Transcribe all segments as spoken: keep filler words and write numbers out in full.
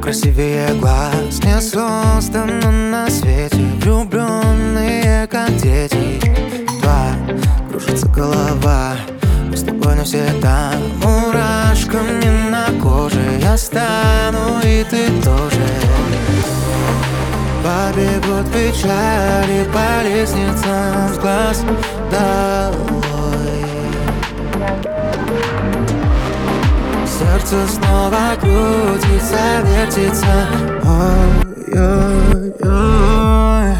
красивее глаз не создано на свете. Влюбленные, как дети. Два, кружится голова, мы с тобой навсегда. Мурашками на коже я стану, и ты тоже. Побегут печали по лестницам с глаз долой. Сердце снова крутится, вертится. Ой-ой-ой.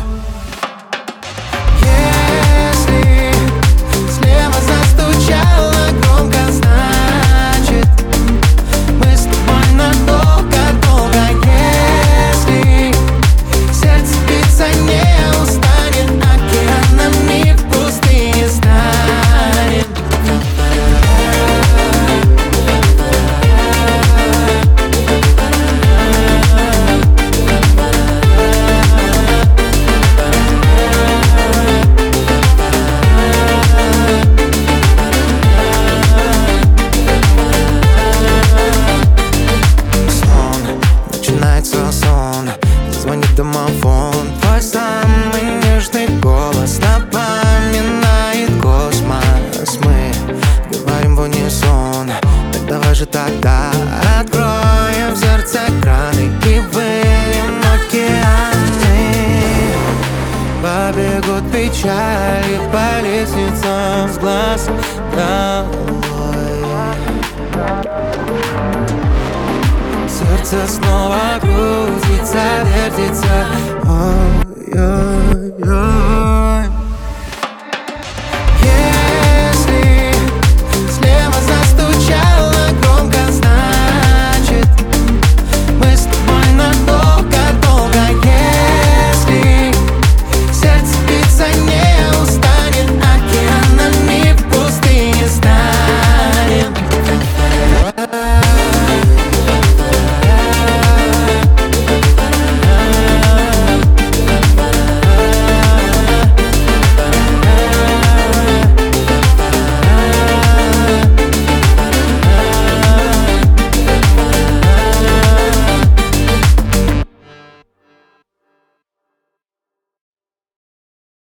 Если слева застучало громко, значит мы с тобой надолго-долго. Если сердце биться не устанет, океанами в пустыне станет. Звонит домофон, твой самый нежный голос напоминает космос. Мы говорим в унисон, так давай же тогда откроем в сердце краны и выльем океаны. Побегут печали по лестницам с глаз долой. Сердце снова крутится, вертится. Ой-ой-ой.